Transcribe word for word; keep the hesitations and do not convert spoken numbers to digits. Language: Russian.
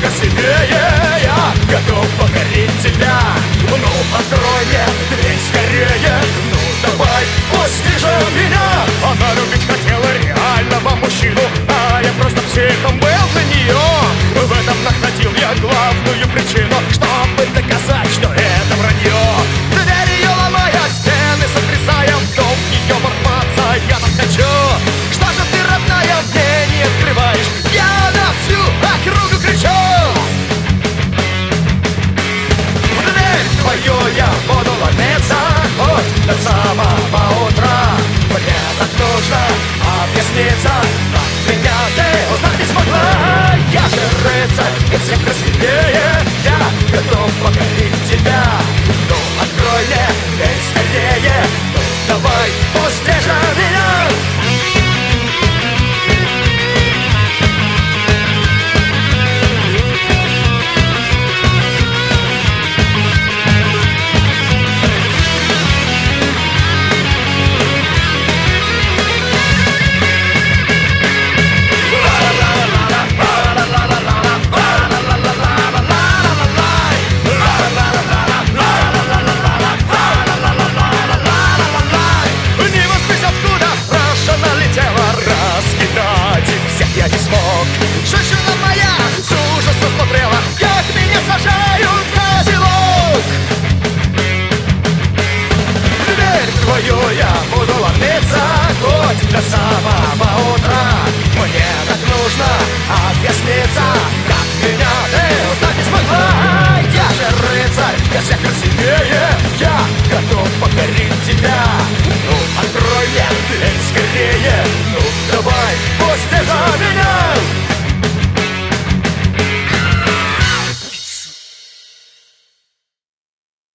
красивее. Я готов покорить тебя. Ну, открой мне дверь скорее. Ну, давай, пусти же меня. Она любить хотела реального мужчину, а я просто психом был для нее. В этом находил я главную причину, чтобы доказать, что это вранье. Дверь ее ломая, стены сотрясая, в дом ее ворваться я так хочу. Что же ты, родная, мне не открываешь? Я на всю округу кричу. В дверь твою я буду ломиться хоть до самого утра. Мне так нужно объясниться, как меня ты узнать не смогла. Я же рыцарь, и всех красивее. Я готов покорить тебя. Ну, открой мне дверь скорее. Ну, давай, пусти же меня. Я не смог. Женщина моя с ужасом смотрела, как меня сажают в козелок. В дверь твою я буду ломиться хоть до самого утра. Мне так нужно объясниться, как меня ты узнать не смогла. Я же рыцарь, я всех красивее. Я готов покорить тебя. Ну, открой мне дверь скорее. Ну, давай, пусти же меня.